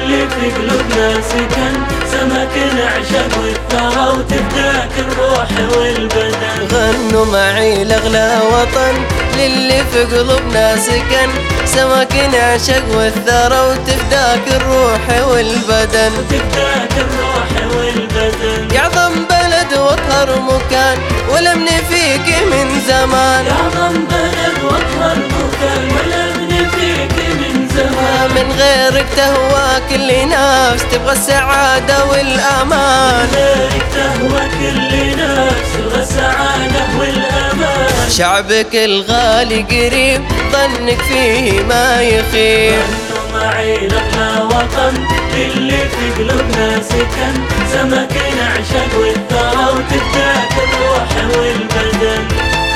للي في قلوبنا سكن، سمك نعشق والثرى وتفداك الروح والبدن. غنوا معي الأغلى وطن للي في قلوبنا سكن، سمك نعشق والثرى وتفداك الروح والبدن. وتفداك الروح والبدن. يعظم بلد واطهر مكان والأمن فيك من زمان. يعظم بلد واطهر مكان والأمن فيك من زمان. من غيرك تهوى كل نفس تبغى السعادة والأمان. من غيرك تهوى كل نفس تبغى السعادة والأمان. شعبك الغالي قريب ظنك فيه ما يخيب. غنوا معي الأغلى وطن للي في قلوبنا سكن، سمك نعشق والثرى وتفداك الروح والبدن.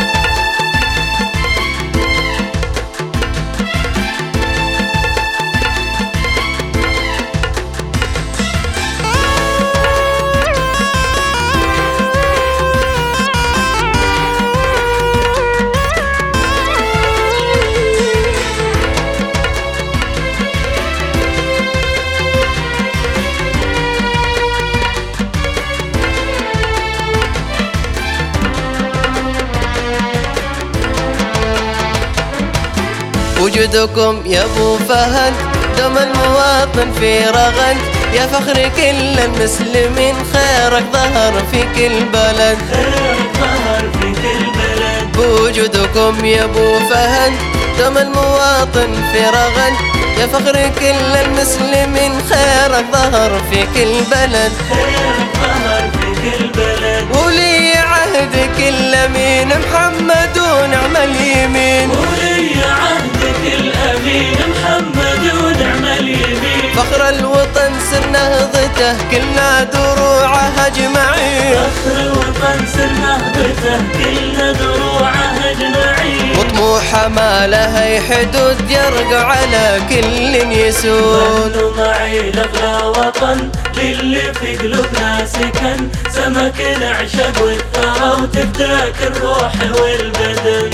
وجودكم يا ابو فهد دوم المواطن في رغد، يا فخر كل المسلمين خيرك ظهر في كل بلد. خيرك ظهر في كل بلد. بوجودكم يا ابو فهد دوم المواطن في رغد، يا فخر كل المسلمين خيرك ظهر في كل بلد. خيرك ظهر في كل بلد. ولي عهدك الأمين محمد ونعم اليمين. ولي عهدك الأمين محمد ونعم اليمين. فخر الوطن سر نهضته كلنا دروعه أجمعين. فخر الوطن سر نهضته كلنا دروعه أجمعين. وطموحه ما لها حدود يرقع على كل يسود. غنوا معي الأغلى وطن للي في قلوبنا سكن، سمك نعشق والثرى وتفداك الروح والبدن.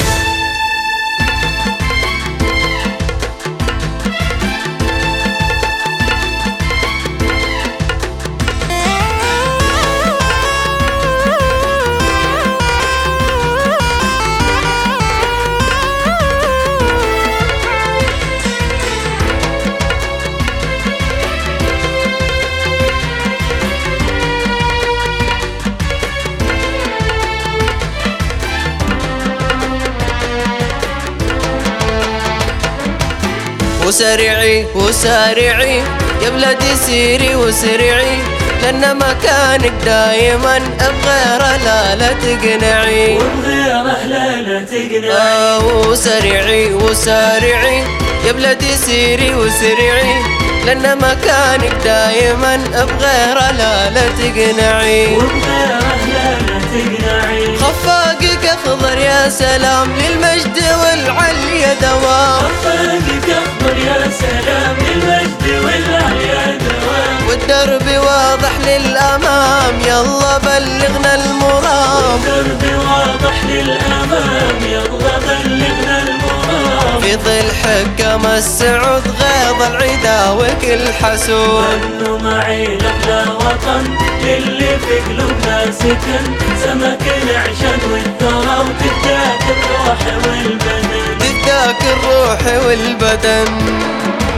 وسريعي وسارعي يا بلادي سيري وسريعي، لأن مكانك دايما بغيره لا تقنعي. وبغيره لا تقنعي. وسريعي وسارعي يا بلادي سيري وسريعي، لأن مكانك دايما بغيره لا تقنعي. وبغيره لا تقنعي. خفاقك أخضر يا سلام للمجد والعلي دوام. خفاقك أخضر يا سلام للمجد والعلي دوام. والدرب واضح للأمام يلا بلغنا المرام. والدرب واضح للأمام يلا بلغنا المرام. في ظل حكم السعود غيظ العدا وكل حسود. غنوا معي الأغلى وطن للي في قلوبنا سكن، سمك نعشق والثرى وتفداك الروح والبدن. تفداك الروح والبدن.